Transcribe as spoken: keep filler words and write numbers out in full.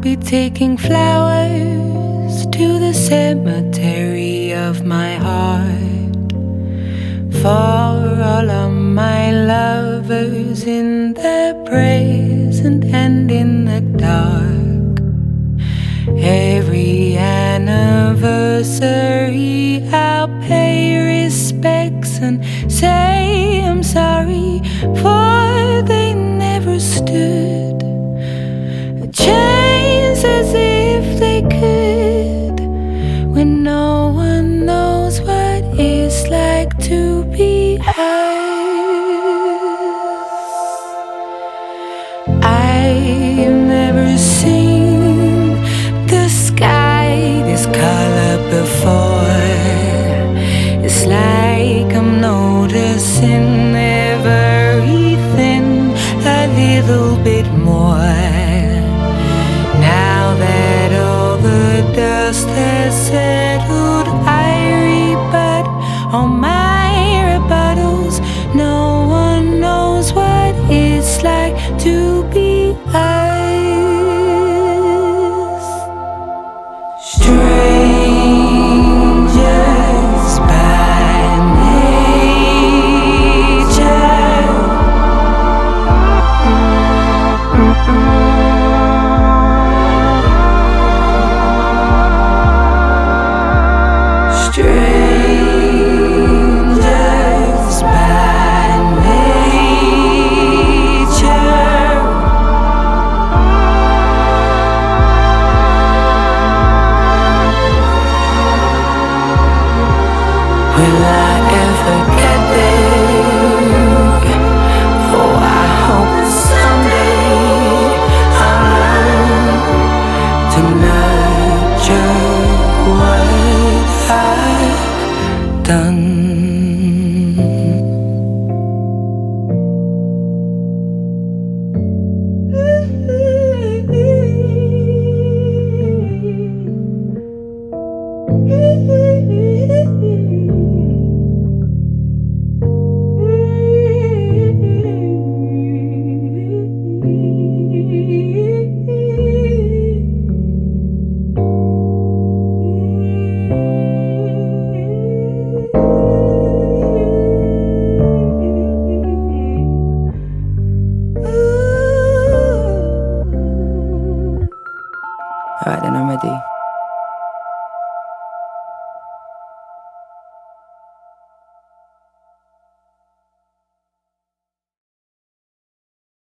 be taking flowers to the cemetery of my heart, for all of my lovers in the present and in the dark. Every anniversary I'll pay respects and say I'm sorry, for they never stood a chance as if they could, when no one knows what it's like to be ours. I've never seen the sky this color before. It's like I'm noticing everything a little bit more. Now that all the dust has settled, I rebut all my rebuttals. No one knows what it's like to be us. Strangers by nature. Strangers by nature. Will I ever get there? Oh, I hope that someday I'll learn to nurture what I've done. Alright, then I'm ready.